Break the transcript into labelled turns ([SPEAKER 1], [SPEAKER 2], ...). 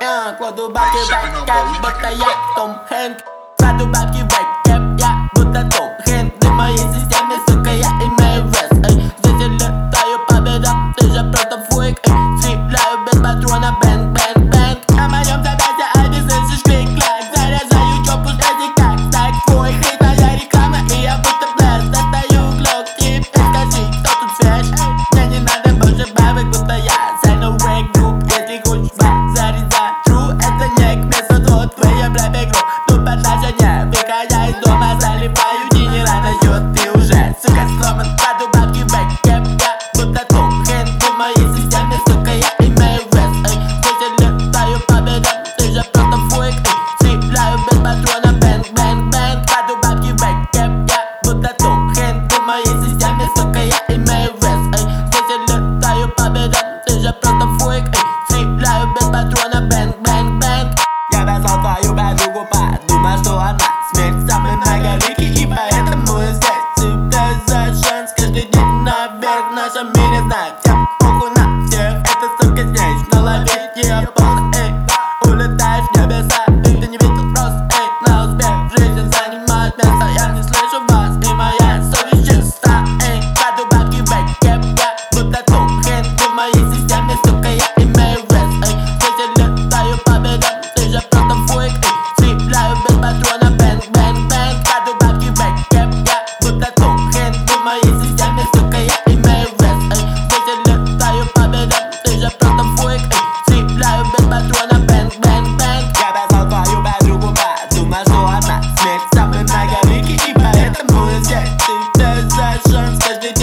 [SPEAKER 1] Кладу бабки в бэкэп, будто я Том Хэнк. Кладу бабки в бэкэп, я будто Том Хэнк. Ты в моей системе, сука, я имею вес. Здесь я летаю по бедам, ты же просто фуик. Стреляю без патрона, бэнг, бэнг, бэнг. На моем запястье айби слышишь клик-клак. Заряжаю чопу, ждете как стак. Твой хит, моя реклама, и я будто блэс. Достаю глок, тип, и скажи, кто тут свеж. Мне не надо больше бабок, будто я Сально рэк групп. Если хочешь базарить за true, это не к месту тут твоя брэп игру. Тут отношения, выходя из дома, заливаю генерально, ты уже, сука, сломан. Кладу бабки в бэкэп, я будто Том Хэнк. Ты в моей системе, сука, я имею вес. Здесь я летаю по бедам, ты же просто фуик. Стреляю без патрона, бэнг, бэнг, бэнг. Кладу бабки в бэкэп, я будто Том Хэнк. Ты в моей системе, сука, я имею вес. Здесь я летаю по бедам, ты же просто фуик. Стреляю без патрона, бэнг, бэнг, бэнг. Я позвал твою подругу, подумай, что она смерть самый многоликий, и поэтому я здесь. Всегда за шанс, каждый день наверх. В нашем мире знают всем, похуй на всех. Это, сука, здесь, но ловить ее пост, улетаешь в небеса, и ты не видел просто, на успех. Жизнь занимает место, я не слышу вас, и моя совесть чиста, кладу бабки в бэкэп, я будто Том Хэнк. Ты в моей системе, сука, я имею вес. Здесь я летаю по бедам, ты же просто фуик. Стреляю без патрона, бэнг, бэнг, бэнг. Кладу бабки в бэкэп, я будто Том Хэнк. Ты в моей системе, сука, я имею вес. Здесь я летаю по бедам, ты же просто фуик. Стреляю без патрона, бэнг, бэнг, бэнг. Я позвал твою подругу, подумай, что она смерть самый многоликий, и поэтому я здесь. Всегда за шанс, каждый день